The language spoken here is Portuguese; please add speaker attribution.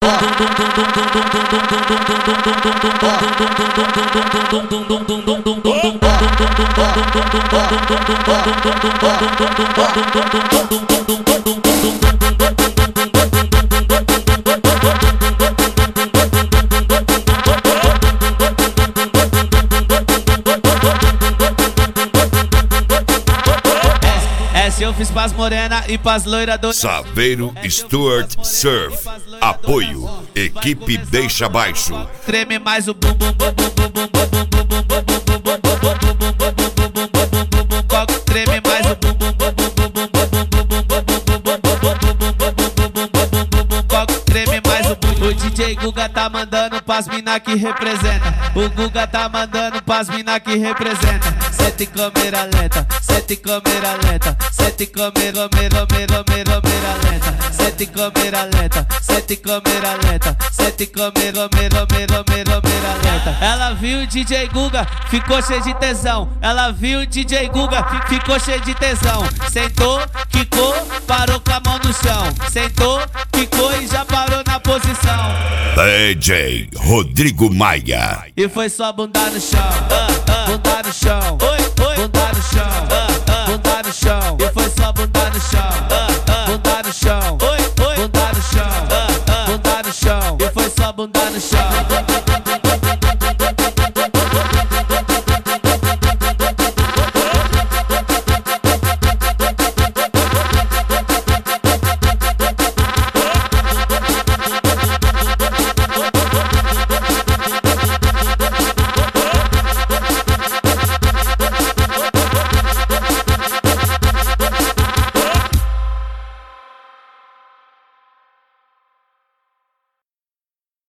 Speaker 1: Essa eu fiz pras morena e pras loira do
Speaker 2: Saveiro Stuart Surf. Apoio Equipe Deixa Baixo.
Speaker 1: Treme mais o bum bum bum bum bum bum bum bum bum bum bum bum bum bum. Treme mais o bum bum bum bum bum bum bum bum. Treme mais o bum. O DJ Guga tá mandando pras mina que representa. O Guga tá mandando pras mina que representa. Sete câmera lenta, sete câmera lenta, sete câmera lenta, sete câmera lenta, sete câmera lenta, sete câmera lenta. Ela viu o DJ Guga, ficou cheio de tesão. Ela viu o DJ Guga, ficou cheio de tesão. Sentou, quicou, parou com a mão no chão. Sentou, quicou e já parou na posição.
Speaker 2: DJ Rodrigo Maia.
Speaker 1: E foi só bunda no chão, bunda no chão, bunda no chão, bunda no chão. E foi só bunda no chão, bunda no chão, bunda no chão, bunda no chão. E foi só bunda no chão.